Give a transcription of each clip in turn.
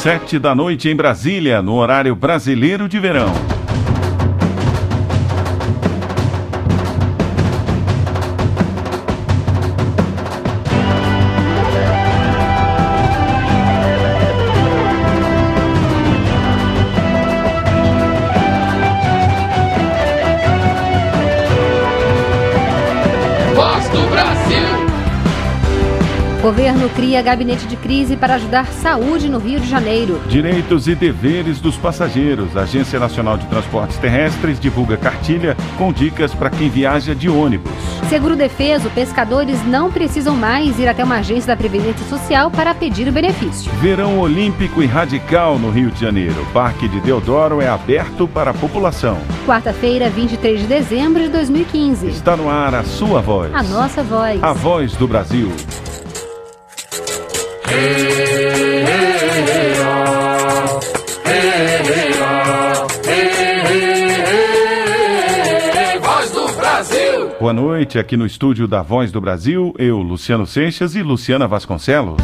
7h em Brasília, no horário brasileiro de verão. Governo cria gabinete de crise para ajudar saúde no Rio de Janeiro. Direitos e deveres dos passageiros. A Agência Nacional de Transportes Terrestres divulga cartilha com dicas para quem viaja de ônibus. Seguro defeso, pescadores não precisam mais ir até uma agência da Previdência Social para pedir o benefício. Verão olímpico e radical no Rio de Janeiro. O Parque de Deodoro é aberto para a população. Quarta-feira, 23 de dezembro de 2015. Está no ar a sua voz. A nossa voz. A voz do Brasil. Voz do Brasil. Boa noite, aqui no estúdio da Voz do Brasil, eu, Luciano Seixas e Luciana Vasconcelos.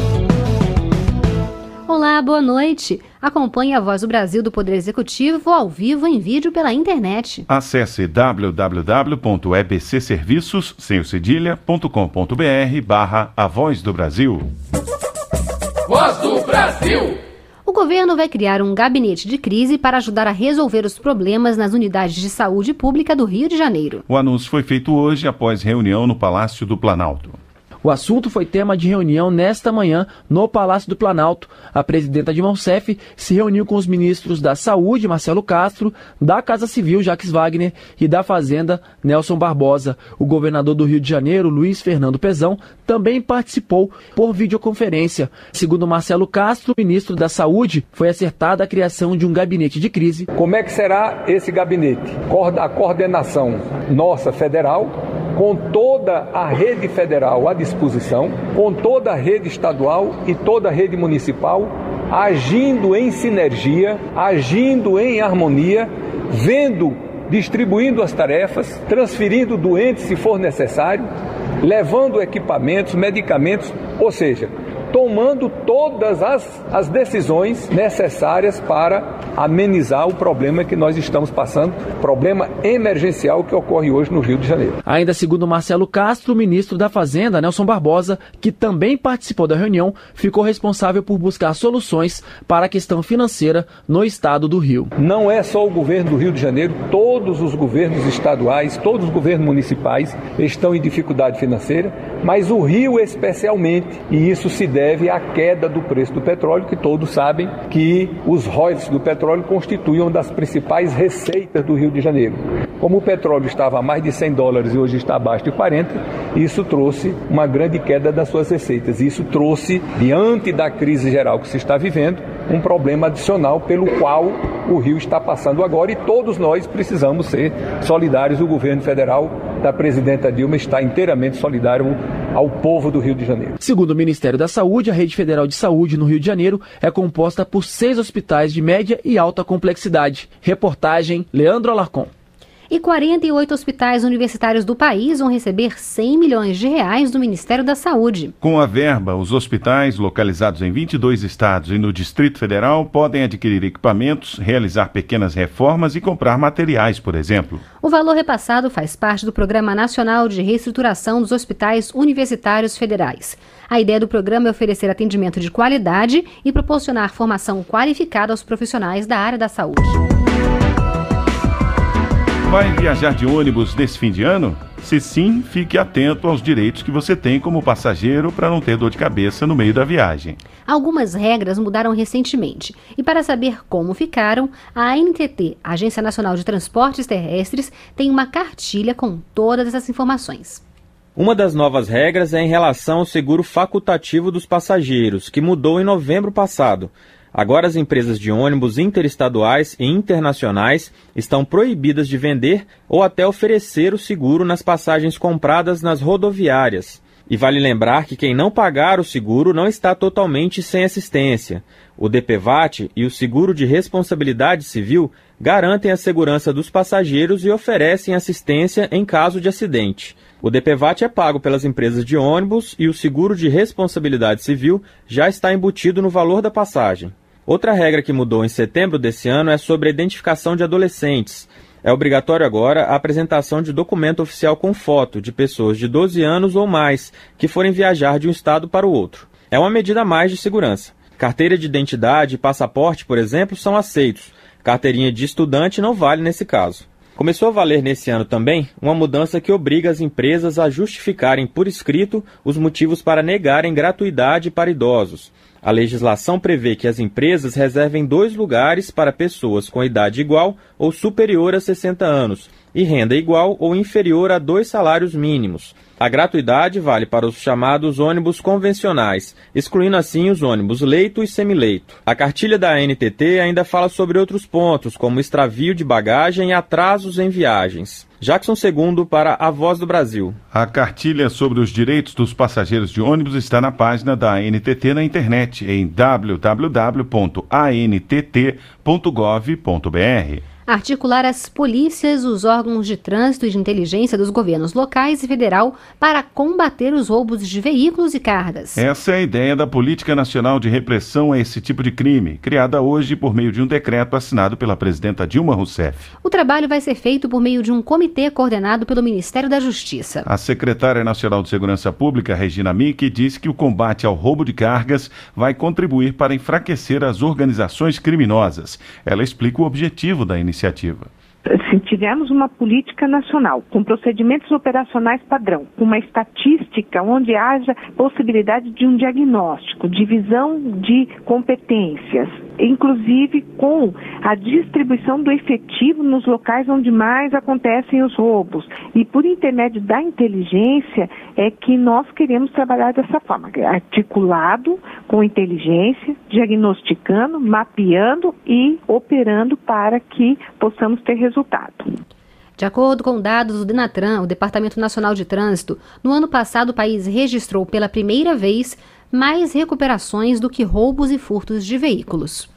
Olá, boa noite. Acompanhe a Voz do Brasil do Poder Executivo ao vivo em vídeo pela internet. Acesse www.ebcserviços.com.br/A Voz do Brasil. Voz do Brasil. O governo vai criar um gabinete de crise para ajudar a resolver os problemas nas unidades de saúde pública do Rio de Janeiro. O anúncio foi feito hoje após reunião no Palácio do Planalto. O assunto foi tema de reunião nesta manhã no Palácio do Planalto. A presidenta Dilma Rousseff se reuniu com os ministros da Saúde, Marcelo Castro, da Casa Civil, Jacques Wagner, e da Fazenda, Nelson Barbosa. O governador do Rio de Janeiro, Luiz Fernando Pezão, também participou por videoconferência. Segundo Marcelo Castro, ministro da Saúde, foi acertada a criação de um gabinete de crise. Como é que será esse gabinete? A coordenação nossa federal, com toda a rede federal à disposição, com toda a rede estadual e toda a rede municipal, agindo em sinergia, agindo em harmonia, distribuindo as tarefas, transferindo doentes se for necessário, levando equipamentos, medicamentos, ou seja, tomando todas as decisões necessárias para amenizar o problema que nós estamos passando, problema emergencial que ocorre hoje no Rio de Janeiro. Ainda segundo Marcelo Castro, o ministro da Fazenda, Nelson Barbosa, que também participou da reunião, ficou responsável por buscar soluções para a questão financeira no estado do Rio. Não é só o governo do Rio de Janeiro, todos os governos estaduais, todos os governos municipais estão em dificuldade financeira, mas o Rio especialmente, e isso se deve à queda do preço do petróleo, que todos sabem que os royalties do petróleo constituem uma das principais receitas do Rio de Janeiro. Como o petróleo estava a mais de $100 e hoje está abaixo de 40, isso trouxe uma grande queda das suas receitas. Isso trouxe, diante da crise geral que se está vivendo, um problema adicional pelo qual o Rio está passando agora, e todos nós precisamos ser solidários. O governo federal da presidenta Dilma está inteiramente solidário ao povo do Rio de Janeiro. Segundo o Ministério da Saúde, a Rede Federal de Saúde no Rio de Janeiro é composta por 6 hospitais de média e alta complexidade. Reportagem Leandro Alarcon. E 48 hospitais universitários do país vão receber R$100 milhões do Ministério da Saúde. Com a verba, os hospitais localizados em 22 estados e no Distrito Federal podem adquirir equipamentos, realizar pequenas reformas e comprar materiais, por exemplo. O valor repassado faz parte do Programa Nacional de Reestruturação dos Hospitais Universitários Federais. A ideia do programa é oferecer atendimento de qualidade e proporcionar formação qualificada aos profissionais da área da saúde. Vai viajar de ônibus nesse fim de ano? Se sim, fique atento aos direitos que você tem como passageiro para não ter dor de cabeça no meio da viagem. Algumas regras mudaram recentemente e para saber como ficaram, a ANTT, Agência Nacional de Transportes Terrestres, tem uma cartilha com todas essas informações. Uma das novas regras é em relação ao seguro facultativo dos passageiros, que mudou em novembro passado. Agora as empresas de ônibus interestaduais e internacionais estão proibidas de vender ou até oferecer o seguro nas passagens compradas nas rodoviárias. E vale lembrar que quem não pagar o seguro não está totalmente sem assistência. O DPVAT e o seguro de responsabilidade civil garantem a segurança dos passageiros e oferecem assistência em caso de acidente. O DPVAT é pago pelas empresas de ônibus e o seguro de responsabilidade civil já está embutido no valor da passagem. Outra regra que mudou em setembro desse ano é sobre a identificação de adolescentes. É obrigatório agora a apresentação de documento oficial com foto de pessoas de 12 anos ou mais que forem viajar de um estado para o outro. É uma medida a mais de segurança. Carteira de identidade e passaporte, por exemplo, são aceitos. Carteirinha de estudante não vale nesse caso. Começou a valer nesse ano também uma mudança que obriga as empresas a justificarem por escrito os motivos para negarem gratuidade para idosos. A legislação prevê que as empresas reservem 2 lugares para pessoas com idade igual ou superior a 60 anos e renda igual ou inferior a 2 salários mínimos. A gratuidade vale para os chamados ônibus convencionais, excluindo assim os ônibus leito e semileito. A cartilha da ANTT ainda fala sobre outros pontos, como extravio de bagagem e atrasos em viagens. Jackson II para a Voz do Brasil. A cartilha sobre os direitos dos passageiros de ônibus está na página da ANTT na internet, em www.antt.gov.br. Articular as polícias, os órgãos de trânsito e de inteligência dos governos locais e federal para combater os roubos de veículos e cargas. Essa é a ideia da Política Nacional de Repressão a esse tipo de crime, criada hoje por meio de um decreto assinado pela presidenta Dilma Rousseff. O trabalho vai ser feito por meio de um comitê coordenado pelo Ministério da Justiça. A secretária nacional de Segurança Pública, Regina Micchi, disse que o combate ao roubo de cargas vai contribuir para enfraquecer as organizações criminosas. Ela explica o objetivo da iniciativa. Se tivermos uma política nacional com procedimentos operacionais padrão, com uma estatística onde haja possibilidade de um diagnóstico, divisão de competências, inclusive com a distribuição do efetivo nos locais onde mais acontecem os roubos. E por intermédio da inteligência é que nós queremos trabalhar dessa forma, articulado com inteligência, diagnosticando, mapeando e operando para que possamos ter resultado. De acordo com dados do Denatran, o Departamento Nacional de Trânsito, no ano passado o país registrou pela primeira vez mais recuperações do que roubos e furtos de veículos.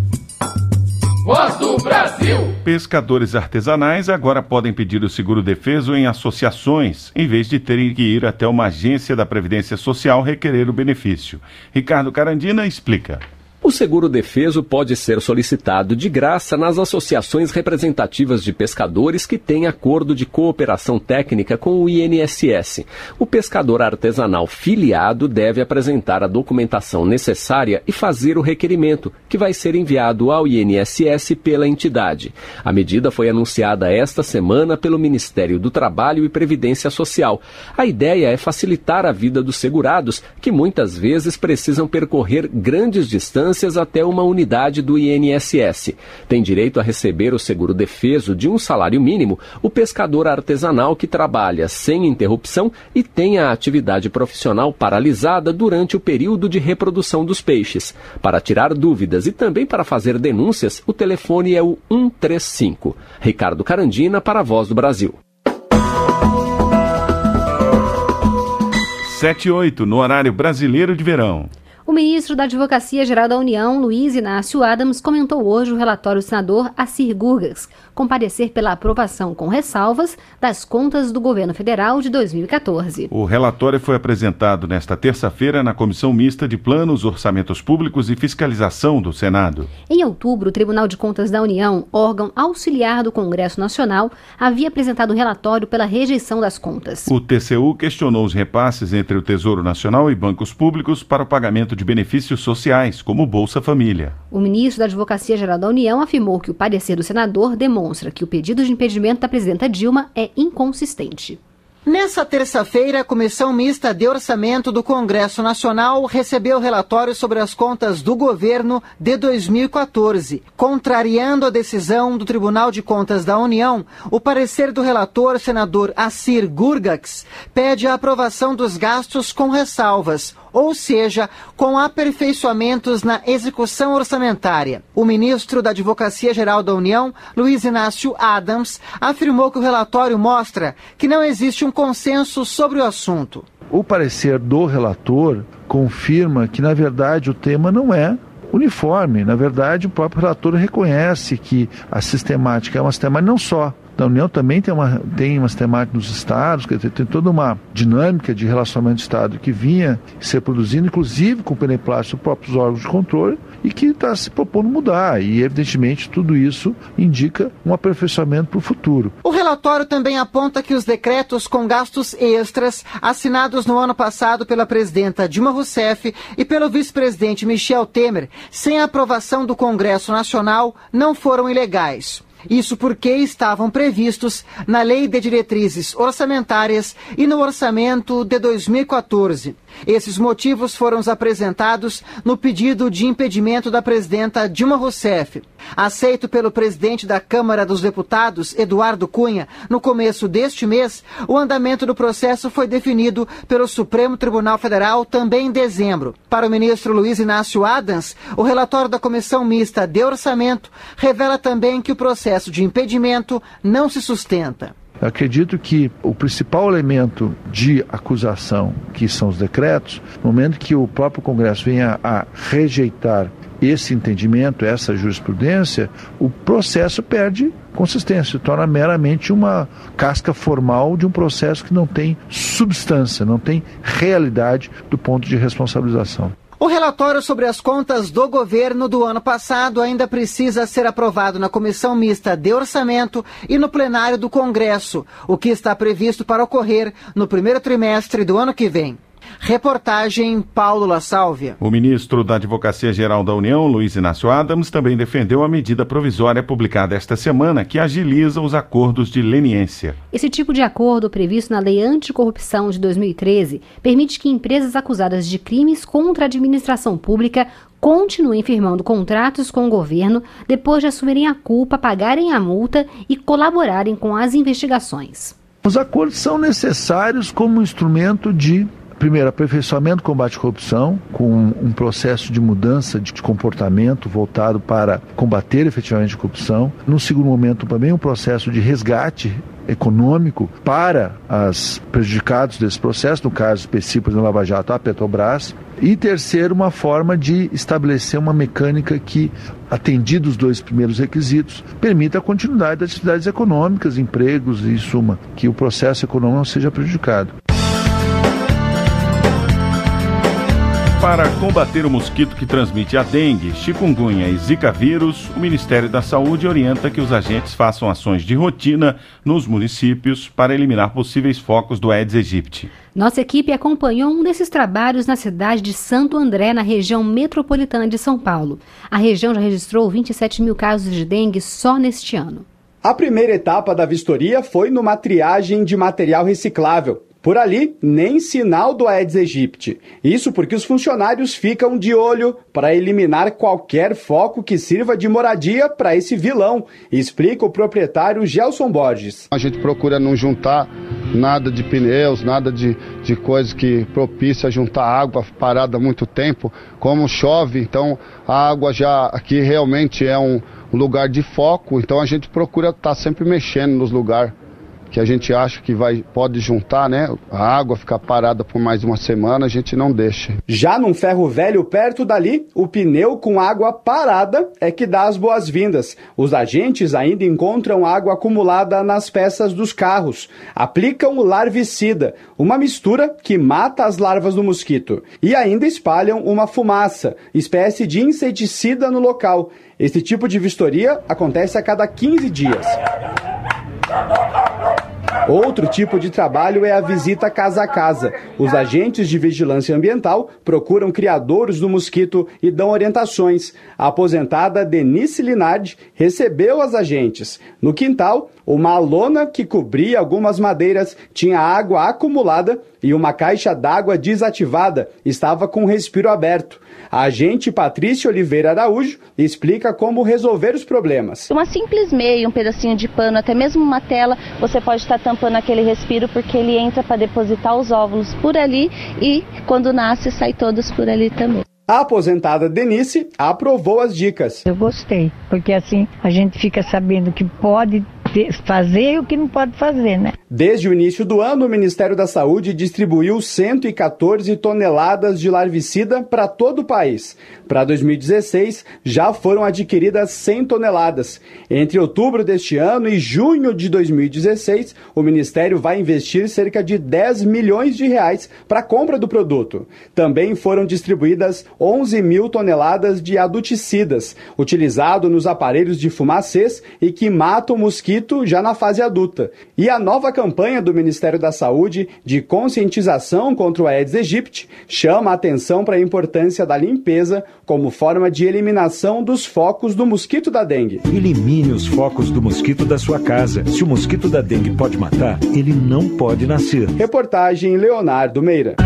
Voz do Brasil! Pescadores artesanais agora podem pedir o seguro-defeso em associações, em vez de terem que ir até uma agência da Previdência Social requerer o benefício. Ricardo Carandina explica. O seguro-defeso pode ser solicitado de graça nas associações representativas de pescadores que têm acordo de cooperação técnica com o INSS. O pescador artesanal filiado deve apresentar a documentação necessária e fazer o requerimento, que vai ser enviado ao INSS pela entidade. A medida foi anunciada esta semana pelo Ministério do Trabalho e Previdência Social. A ideia é facilitar a vida dos segurados, que muitas vezes precisam percorrer grandes distâncias até uma unidade do INSS. Tem direito a receber o seguro-defeso de um salário mínimo o pescador artesanal que trabalha sem interrupção e tem a atividade profissional paralisada durante o período de reprodução dos peixes. Para tirar dúvidas e também para fazer denúncias, o telefone é o 135. Ricardo Carandina para a Voz do Brasil. 7:08 no horário brasileiro de verão. O ministro da Advocacia-Geral da União, Luiz Inácio Adams, comentou hoje o relatório do senador Assir Gurgas, comparecer pela aprovação com ressalvas das contas do governo federal de 2014. O relatório foi apresentado nesta terça-feira na Comissão Mista de Planos, Orçamentos Públicos e Fiscalização do Senado. Em outubro, o Tribunal de Contas da União, órgão auxiliar do Congresso Nacional, havia apresentado um relatório pela rejeição das contas. O TCU questionou os repasses entre o Tesouro Nacional e bancos públicos para o pagamento de benefícios sociais, como Bolsa Família. O ministro da Advocacia-Geral da União afirmou que o parecer do senador demonstra que o pedido de impedimento da presidenta Dilma é inconsistente. Nessa terça-feira, a Comissão Mista de Orçamento do Congresso Nacional recebeu o relatório sobre as contas do governo de 2014. Contrariando a decisão do Tribunal de Contas da União, o parecer do relator, senador Assir Gurgas, pede a aprovação dos gastos com ressalvas, ou seja, com aperfeiçoamentos na execução orçamentária. O ministro da Advocacia-Geral da União, Luiz Inácio Adams, afirmou que o relatório mostra que não existe um consenso sobre o assunto. O parecer do relator confirma que, na verdade, o tema não é uniforme. Na verdade, o próprio relator reconhece que a sistemática é uma sistemática não só da União, também tem uma sistemática nos estados, quer dizer, tem toda uma dinâmica de relacionamento de Estado que vinha ser produzindo, inclusive com o beneplácito dos próprios órgãos de controle, e que está se propondo mudar. E, evidentemente, tudo isso indica um aperfeiçoamento para o futuro. O relatório também aponta que os decretos com gastos extras assinados no ano passado pela presidenta Dilma Rousseff e pelo vice-presidente Michel Temer, sem a aprovação do Congresso Nacional, não foram ilegais. Isso porque estavam previstos na Lei de Diretrizes Orçamentárias e no orçamento de 2014. Esses motivos foram apresentados no pedido de impedimento da presidenta Dilma Rousseff. Aceito pelo presidente da Câmara dos Deputados, Eduardo Cunha, no começo deste mês, o andamento do processo foi definido pelo Supremo Tribunal Federal também em dezembro. Para o ministro Luiz Inácio Adams, o relatório da Comissão Mista de Orçamento revela também que o processo de impedimento não se sustenta. Acredito que o principal elemento de acusação, que são os decretos, no momento que o próprio Congresso venha a rejeitar esse entendimento, essa jurisprudência, o processo perde consistência, torna meramente uma casca formal de um processo que não tem substância, não tem realidade do ponto de responsabilização. O relatório sobre as contas do governo do ano passado ainda precisa ser aprovado na Comissão Mista de Orçamento e no plenário do Congresso, o que está previsto para ocorrer no primeiro trimestre do ano que vem. Reportagem Paulo La Sálvia. O ministro da Advocacia Geral da União, Luiz Inácio Adams, também defendeu a medida provisória publicada esta semana que agiliza os acordos de leniência. Esse tipo de acordo, previsto na Lei Anticorrupção de 2013, permite que empresas acusadas de crimes contra a administração pública continuem firmando contratos com o governo depois de assumirem a culpa, pagarem a multa e colaborarem com as investigações. Os acordos são necessários como instrumento de, primeiro, aperfeiçoamento do combate à corrupção, com um processo de mudança de comportamento voltado para combater efetivamente a corrupção. No segundo momento, também um processo de resgate econômico para os prejudicados desse processo, no caso específico da Lava Jato, a Petrobras. E terceiro, uma forma de estabelecer uma mecânica que, atendidos os dois primeiros requisitos, permita a continuidade das atividades econômicas, empregos e, em suma, que o processo econômico não seja prejudicado. Para combater o mosquito que transmite a dengue, chikungunya e zika vírus, o Ministério da Saúde orienta que os agentes façam ações de rotina nos municípios para eliminar possíveis focos do Aedes aegypti. Nossa equipe acompanhou um desses trabalhos na cidade de Santo André, na região metropolitana de São Paulo. A região já registrou 27 mil casos de dengue só neste ano. A primeira etapa da vistoria foi numa triagem de material reciclável. Por ali, nem sinal do Aedes aegypti. Isso porque os funcionários ficam de olho para eliminar qualquer foco que sirva de moradia para esse vilão, explica o proprietário Gelson Borges. A gente procura não juntar nada de pneus, nada de coisa que propicia juntar água parada há muito tempo. Como chove, então a água já aqui realmente é um lugar de foco, então a gente procura estar sempre mexendo nos lugares que a gente acha que pode juntar, né? A água ficar parada por mais uma semana, a gente não deixa. Já num ferro velho perto dali, o pneu com água parada é que dá as boas-vindas. Os agentes ainda encontram água acumulada nas peças dos carros. Aplicam o larvicida, uma mistura que mata as larvas do mosquito. E ainda espalham uma fumaça, espécie de inseticida no local. Esse tipo de vistoria acontece a cada 15 dias. Outro tipo de trabalho é a visita casa a casa. Os agentes de vigilância ambiental procuram criadouros do mosquito e dão orientações. A aposentada Denise Linardi recebeu as agentes. No quintal, uma lona que cobria algumas madeiras tinha água acumulada e uma caixa d'água desativada estava com o respiro aberto. A agente Patrícia Oliveira Araújo explica como resolver os problemas. Uma simples meia, um pedacinho de pano, até mesmo uma tela, você pode estar tampando aquele respiro porque ele entra para depositar os óvulos por ali e quando nasce sai todos por ali também. A aposentada Denise aprovou as dicas. Eu gostei, porque assim a gente fica sabendo que pode fazer e o que não pode fazer, né? Desde o início do ano, o Ministério da Saúde distribuiu 114 toneladas de larvicida para todo o país. Para 2016, já foram adquiridas 100 toneladas. Entre outubro deste ano e junho de 2016, o Ministério vai investir cerca de 10 milhões de reais para a compra do produto. Também foram distribuídas 11 mil toneladas de adulticidas, utilizado nos aparelhos de fumacês e que matam o mosquito já na fase adulta. E a nova campanha do Ministério da Saúde de conscientização contra o Aedes aegypti chama a atenção para a importância da limpeza como forma de eliminação dos focos do mosquito da dengue. Elimine os focos do mosquito da sua casa. Se o mosquito da dengue pode matar, ele não pode nascer. Reportagem Leonardo Meira.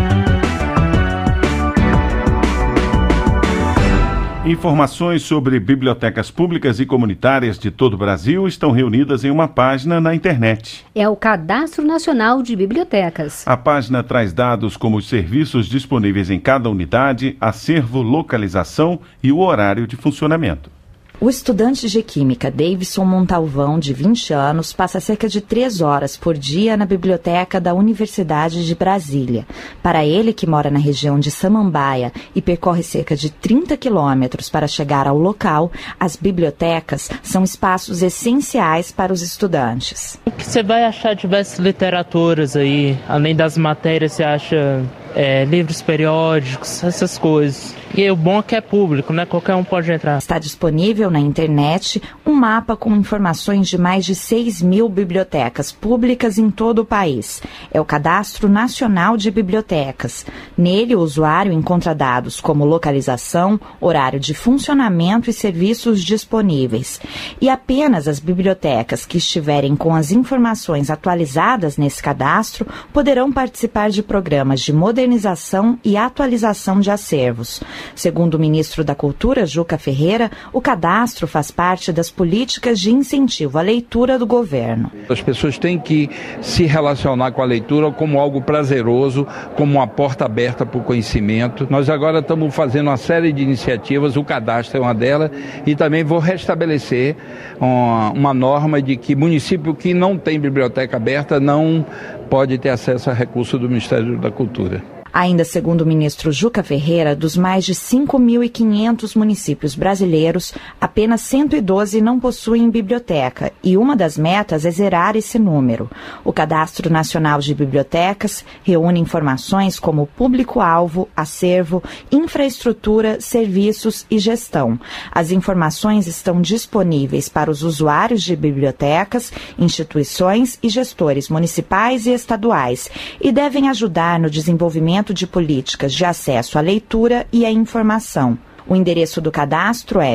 Informações sobre bibliotecas públicas e comunitárias de todo o Brasil estão reunidas em uma página na internet. É o Cadastro Nacional de Bibliotecas. A página traz dados como os serviços disponíveis em cada unidade, acervo, localização e o horário de funcionamento. O estudante de Química Davidson Montalvão, de 20 anos, passa cerca de 3 horas por dia na biblioteca da Universidade de Brasília. Para ele, que mora na região de Samambaia e percorre cerca de 30 quilômetros para chegar ao local, as bibliotecas são espaços essenciais para os estudantes. O que você vai achar diversas literaturas aí, além das matérias, você acha livros periódicos, essas coisas. E o bom é que é público, né? Qualquer um pode entrar. Está disponível na internet um mapa com informações de mais de 6 mil bibliotecas públicas em todo o país. É o Cadastro Nacional de Bibliotecas. Nele, o usuário encontra dados como localização, horário de funcionamento e serviços disponíveis. E apenas as bibliotecas que estiverem com as informações atualizadas nesse cadastro poderão participar de programas de modernização e atualização de acervos. Segundo o ministro da Cultura, Juca Ferreira, o cadastro faz parte das políticas de incentivo à leitura do governo. As pessoas têm que se relacionar com a leitura como algo prazeroso, como uma porta aberta para o conhecimento. Nós agora estamos fazendo uma série de iniciativas, o cadastro é uma delas, e também vou restabelecer uma norma de que município que não tem biblioteca aberta não pode ter acesso a recursos do Ministério da Cultura. Ainda segundo o ministro Juca Ferreira, dos mais de 5.500 municípios brasileiros, apenas 112 não possuem biblioteca e uma das metas é zerar esse número. O Cadastro Nacional de Bibliotecas reúne informações como público-alvo, acervo, infraestrutura, serviços e gestão. As informações estão disponíveis para os usuários de bibliotecas, instituições e gestores municipais e estaduais e devem ajudar no desenvolvimento de políticas de acesso à leitura e à informação. O endereço do cadastro é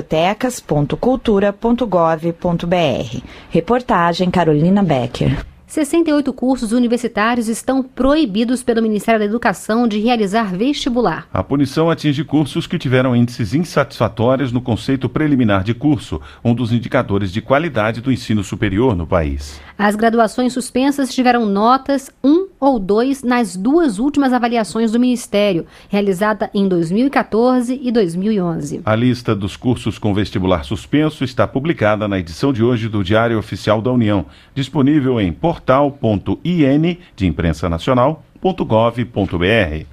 bibliotecas.cultura.gov.br. Reportagem Carolina Becker. 68 cursos universitários estão proibidos pelo Ministério da Educação de realizar vestibular. A punição atinge cursos que tiveram índices insatisfatórios no conceito preliminar de curso, um dos indicadores de qualidade do ensino superior no país. As graduações suspensas tiveram notas 1 ou 2 nas duas últimas avaliações do Ministério, realizada em 2014 e 2011. A lista dos cursos com vestibular suspenso está publicada na edição de hoje do Diário Oficial da União, disponível em portal.in de imprensa nacional.gov.br.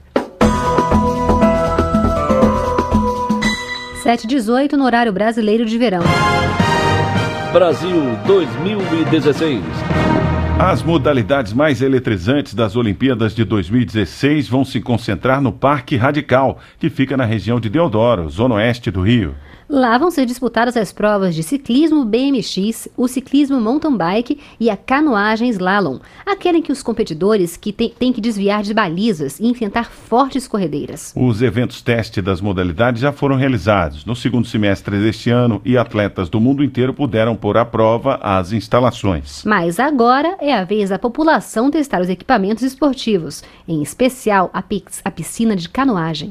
7h18 no horário brasileiro de verão. Brasil 2016. As modalidades mais eletrizantes das Olimpíadas de 2016 vão se concentrar no Parque Radical, que fica na região de Deodoro, zona oeste do Rio. Lá vão ser disputadas as provas de ciclismo BMX, o ciclismo mountain bike e a canoagem slalom, aquela em que os competidores têm que desviar de balizas e enfrentar fortes corredeiras. Os eventos teste das modalidades já foram realizados no segundo semestre deste ano e atletas do mundo inteiro puderam pôr à prova as instalações. Mas agora é a vez da população testar os equipamentos esportivos, em especial a piscina de canoagem.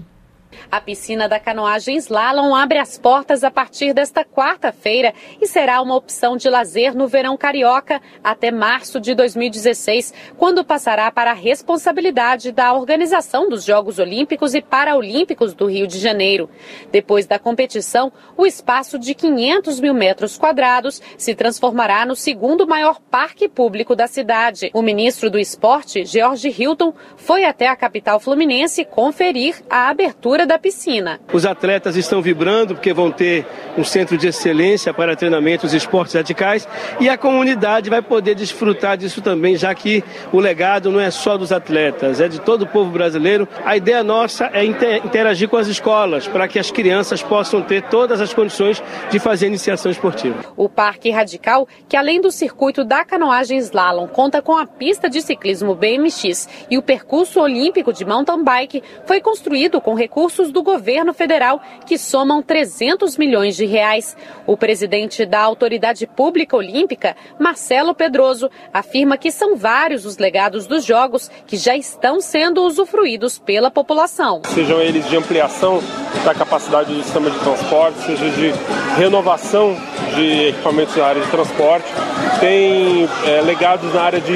A piscina da canoagem Slalom abre as portas a partir desta quarta-feira e será uma opção de lazer no verão carioca até março de 2016, quando passará para a responsabilidade da organização dos Jogos Olímpicos e Paraolímpicos do Rio de Janeiro. Depois da competição, o espaço de 500 mil metros quadrados se transformará no segundo maior parque público da cidade. O ministro do Esporte, George Hilton, foi até a capital fluminense conferir a abertura da piscina. Os atletas estão vibrando porque vão ter um centro de excelência para treinamentos e esportes radicais e a comunidade vai poder desfrutar disso também, já que o legado não é só dos atletas, é de todo o povo brasileiro. A ideia nossa é interagir com as escolas para que as crianças possam ter todas as condições de fazer iniciação esportiva. O Parque Radical, que além do circuito da canoagem Slalom, conta com a pista de ciclismo BMX e o percurso olímpico de mountain bike, foi construído com recursos do governo federal, que somam 300 milhões de reais. O presidente da Autoridade Pública Olímpica, Marcelo Pedroso, afirma que são vários os legados dos Jogos que já estão sendo usufruídos pela população. Sejam eles de ampliação da capacidade do sistema de transporte, seja de renovação de equipamentos na área de transporte, tem legados na área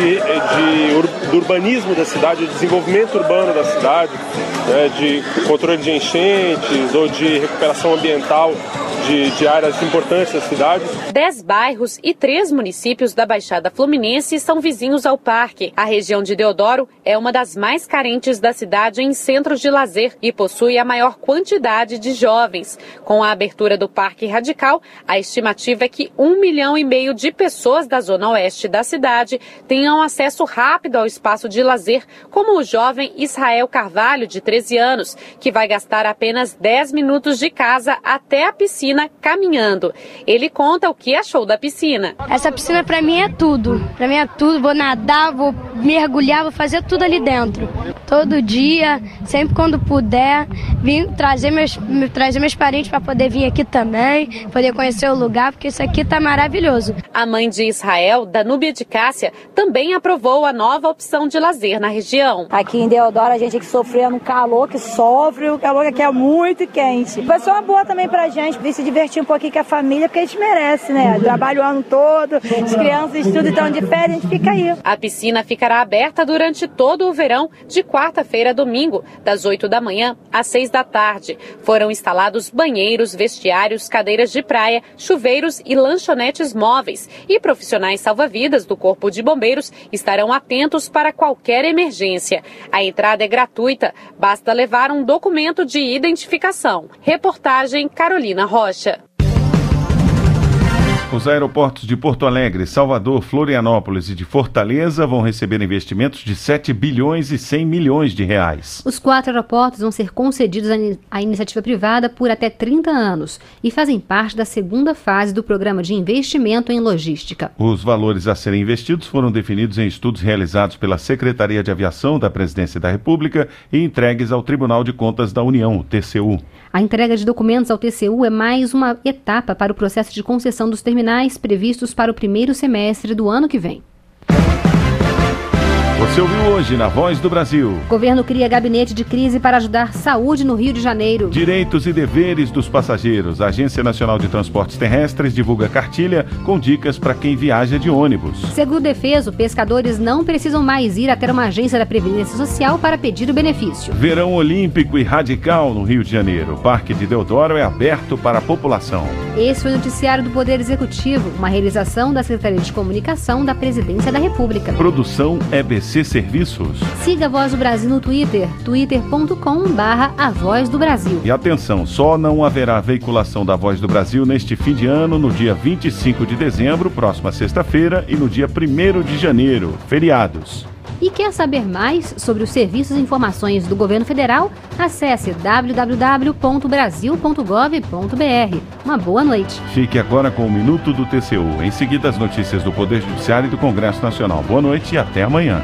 do urbanismo da cidade, do desenvolvimento urbano da cidade, de controle de enchentes ou de recuperação ambiental de áreas importantes da cidade. 10 bairros e 3 municípios da Baixada Fluminense são vizinhos ao parque. A região de Deodoro é uma das mais carentes da cidade em centros de lazer e possui a maior quantidade de jovens. Com a abertura do Parque Radical, a estimativa é que 1,5 milhão de pessoas da zona oeste da cidade tenham acesso rápido ao espaço de lazer, como o jovem Israel Carvalho, de 13 anos, que vai gastar apenas 10 minutos de casa até a piscina caminhando. Ele conta o que achou da piscina. Essa piscina pra mim é tudo. Pra mim é tudo. Vou nadar, vou mergulhar, vou fazer tudo ali dentro. Todo dia, sempre quando puder, vim trazer meus parentes para poder vir aqui também, poder conhecer o lugar, porque isso aqui tá maravilhoso. A mãe de Israel, Danúbia de Cássia, também aprovou a nova opção de lazer na região. Aqui em Deodoro a gente aqui sofrendo um calor que sofre, o calor aqui é muito quente. Foi só uma boa também pra gente, vir se divertir um pouquinho com a família, porque a gente merece, né? Trabalho o ano todo, as crianças estudam, estão de férias, a gente fica aí. A piscina ficará aberta durante todo o verão, de quarta-feira a domingo, das 8 da manhã às 6 da tarde. Foram instalados banheiros, vestiários, cadeiras de praia, chuveiros e lanchonetes móveis. E profissionais salva-vidas do Corpo de Bombeiros estarão atentos para qualquer emergência. A entrada é gratuita, basta levar um documento de identificação. Reportagem Carolina Rocha. Os aeroportos de Porto Alegre, Salvador, Florianópolis e de Fortaleza vão receber investimentos de 7 bilhões e 100 milhões de reais. Os 4 aeroportos vão ser concedidos à iniciativa privada por até 30 anos e fazem parte da segunda fase do Programa de Investimento em Logística. Os valores a serem investidos foram definidos em estudos realizados pela Secretaria de Aviação da Presidência da República e entregues ao Tribunal de Contas da União, o TCU. A entrega de documentos ao TCU é mais uma etapa para o processo de concessão dos terminais previstos para o primeiro semestre do ano que vem. Você ouviu hoje na Voz do Brasil. O governo cria gabinete de crise para ajudar saúde no Rio de Janeiro. Direitos e deveres dos passageiros. A Agência Nacional de Transportes Terrestres divulga cartilha com dicas para quem viaja de ônibus. Seguro defeso, pescadores não precisam mais ir até uma agência da Previdência Social para pedir o benefício. Verão olímpico e radical no Rio de Janeiro. O Parque de Deodoro é aberto para a população. Esse foi o noticiário do Poder Executivo, uma realização da Secretaria de Comunicação da Presidência da República. Produção EBC Serviços. Siga a Voz do Brasil no Twitter, twitter.com/A Voz do Brasil. E atenção, só não haverá veiculação da Voz do Brasil neste fim de ano, no dia 25 de dezembro, próxima sexta-feira, e no dia 1º de janeiro, feriados. E quer saber mais sobre os serviços e informações do Governo Federal? Acesse www.brasil.gov.br. Uma boa noite. Fique agora com o Minuto do TCU. Em seguida, as notícias do Poder Judiciário e do Congresso Nacional. Boa noite e até amanhã.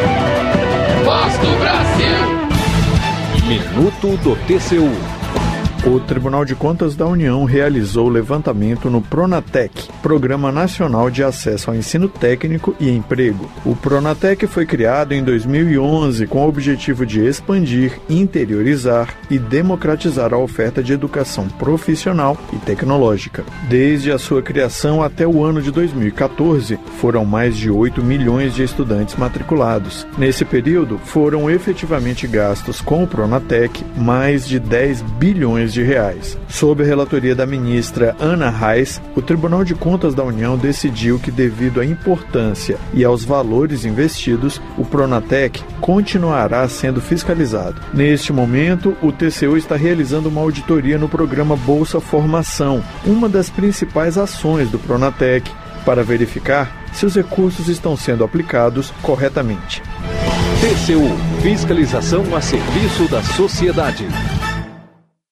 Voz do Brasil. Minuto do TCU. O Tribunal de Contas da União realizou levantamento no Pronatec, Programa Nacional de Acesso ao Ensino Técnico e Emprego. O Pronatec foi criado em 2011 com o objetivo de expandir, interiorizar e democratizar a oferta de educação profissional e tecnológica. Desde a sua criação até o ano de 2014, foram mais de 8 milhões de estudantes matriculados. Nesse período, foram efetivamente gastos com o Pronatec mais de 10 bilhões de reais. Sob a relatoria da ministra Ana Reis, o Tribunal de Contas da União decidiu que, devido à importância e aos valores investidos, o Pronatec continuará sendo fiscalizado. Neste momento, o TCU está realizando uma auditoria no programa Bolsa Formação, uma das principais ações do Pronatec, para verificar se os recursos estão sendo aplicados corretamente. TCU, fiscalização a serviço da sociedade.